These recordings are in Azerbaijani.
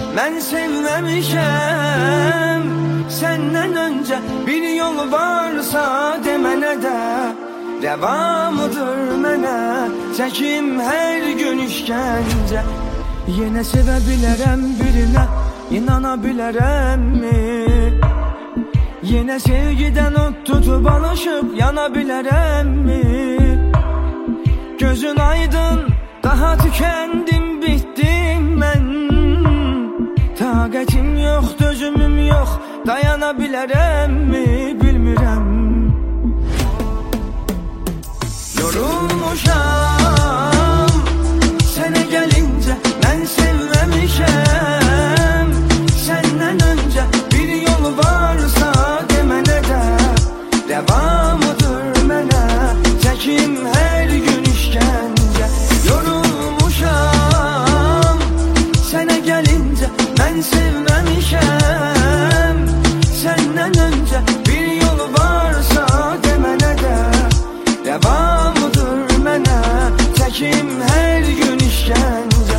mən sevməmişəm. Səndən öncə bir yol varsa demənə də rəvamıdır mənə çəkim hər gün işgəncə. Yenə sevə bilərəm birinə, inana bilərəmmi? Yenə sevgidən ot tutub alışıb yana bilərəmmi? Gözün aydın, daha tükəndim, bitdim mən. Taqətim yox, dözümüm yox, dayana bilərəmmi? Bilmirəm. Yorulmuşam sənə gəlincə, mən sevməmişəm. Səndən öncə bir yol varsa demənə də rəvamıdır mənə çəkim hər gün işgəncə. Yorulmuşam sənə gəlincə, mən sevməmişəm. Səndən öncə bir yol varsa demənə də rəvamıdır mənə çəkim hər gün işgəncə.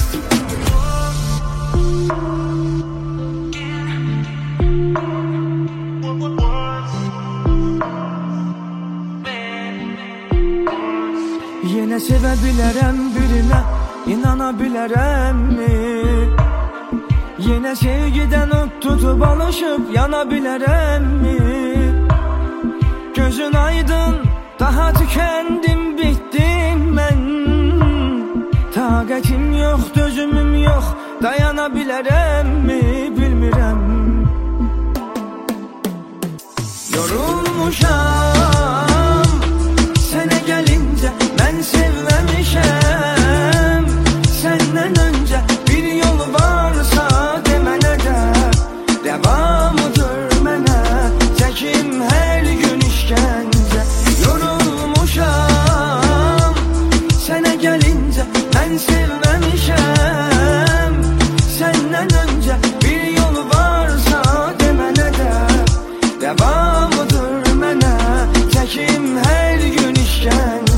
Yenə sevə bilərəm birinə, inana bilərəmmi? Yenə sevgidən ot tutub alışıb yana bilərəmmi? Gözün aydın, daha tükəndim, bitdim mən. Taqətim yox, dözümüm yox, dayana bilərəmmi? Bilmirəm. Yorulmuşam sənə gəlincə, mən sevməmişəm. Səndən öncə bir yol varsa demənə də rəvamıdır mənə çəkim hər gün işgəncə. Yorulmuşam sənə gəlincə, mən sevməmişəm. Səndən öncə bir yol varsa demənə də rəvamıdır mənə çəkim hər gün işgəncə.